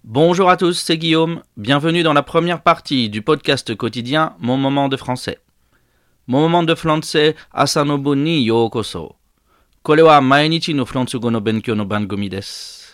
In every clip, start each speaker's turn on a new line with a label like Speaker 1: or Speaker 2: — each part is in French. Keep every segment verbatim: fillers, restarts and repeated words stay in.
Speaker 1: Bonjour à tous, c'est Guillaume. Bienvenue dans la première partie du podcast quotidien Mon moment de français. Mon moment de français Asanobu ni Yokoso. Kore wa mainichi no fransugo no benkyou no bangumi desu.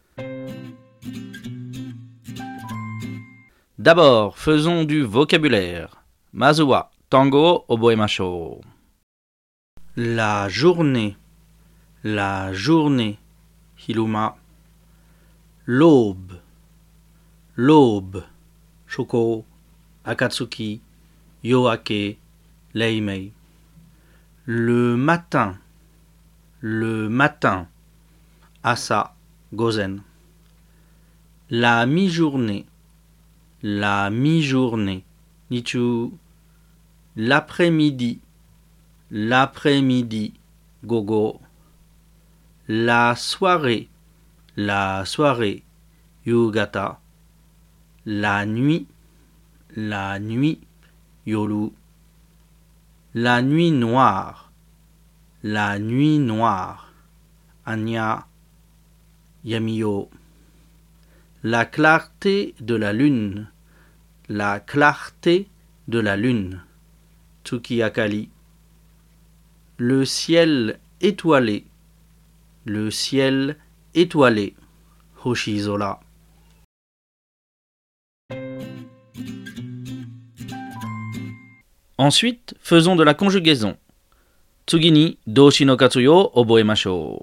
Speaker 1: D'abord, faisons du vocabulaire. Mazu wa tango o oboemashou. La journée. La journée. Hiruma. L'aube. L'aube. Shoko. Akatsuki. Yoake. Leimei. Le matin. Le matin. Asa. Gozen. La mi-journée. La mi-journée. Nichu. L'après-midi. L'après-midi. Gogo. La soirée. La soirée. Yugata. La nuit. La nuit. Yoru. La nuit noire. La nuit noire. Anya. Yamiyo. La clarté de la lune. La clarté de la lune. Tsuki Akali. Le ciel étoilé. Le ciel étoilé. Hoshizora. Ensuite, faisons de la conjugaison. Tsugi ni doushi no katsuyo oboemashou.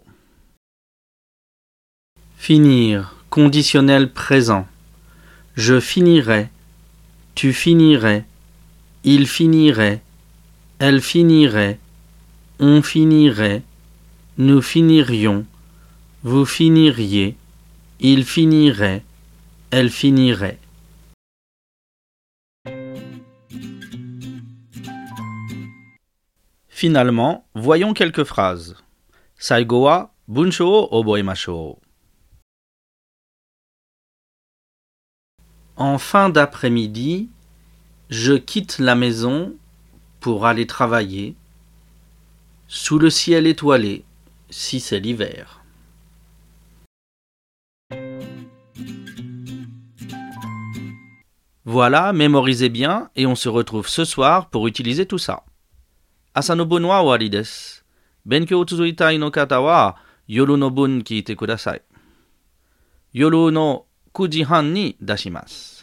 Speaker 1: Finir, conditionnel présent. Je finirai, tu finirais, il finirait, elle finirait, on finirait, nous finirions, vous finiriez, il finirait, elle finirait. Finalement, voyons quelques phrases. Saigo wa bunsho o oboemashou. En fin d'après-midi, je quitte la maison pour aller travailler sous le ciel étoilé, si c'est l'hiver. Voilà, mémorisez bien et on se retrouve ce soir pour utiliser tout ça. Asanobu no wa owari desu. Benkyou o tsuzuitai no kata wa yoru no bun kiite kudasai. Yoru no ku ji han ni dashimasu.